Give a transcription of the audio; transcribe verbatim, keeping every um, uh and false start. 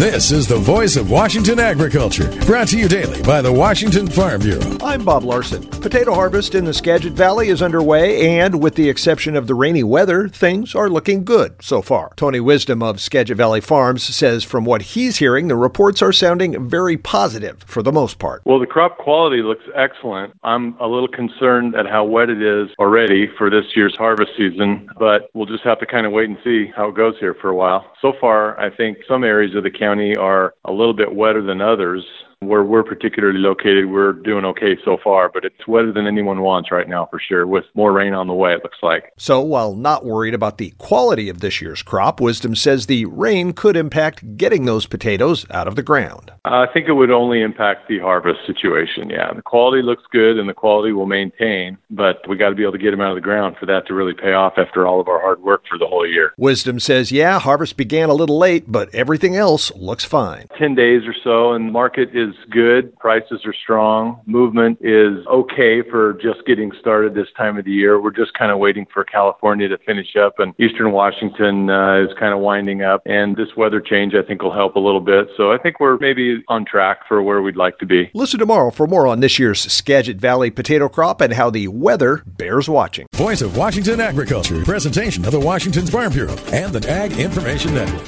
This is the voice of Washington agriculture, brought to you daily by the Washington Farm Bureau. I'm Bob Larson. Potato harvest in the Skagit Valley is underway, and with the exception of the rainy weather, things are looking good so far. Tony Wisdom of Skagit Valley Farms says from what he's hearing, the reports are sounding very positive for the most part. Well, the crop quality looks excellent. I'm a little concerned at how wet it is already for this year's harvest season, but we'll just have to kind of wait and see how it goes here for a while. So far, I think some areas of the county are a little bit wetter than others. Where we're particularly located, we're doing okay so far, but it's wetter than anyone wants right now for sure, with more rain on the way, it looks like. So while not worried about the quality of this year's crop, Wisdom says the rain could impact getting those potatoes out of the ground. I think it would only impact the harvest situation, yeah. The quality looks good and the quality will maintain, but we got to be able to get them out of the ground for that to really pay off after all of our hard work for the whole year. Wisdom says, yeah, harvest began a little late, but everything else looks fine. ten days or so, and the market is good. Prices are strong. Movement is okay for just getting started this time of the year. We're just kind of waiting for California to finish up, and Eastern Washington uh, is kind of winding up. And this weather change, I think, will help a little bit. So I think we're maybe on track for where we'd like to be. Listen tomorrow for more on this year's Skagit Valley potato crop and how the weather bears watching. Voice of Washington agriculture, presentation of the Washington Farm Bureau and the Ag Information Network.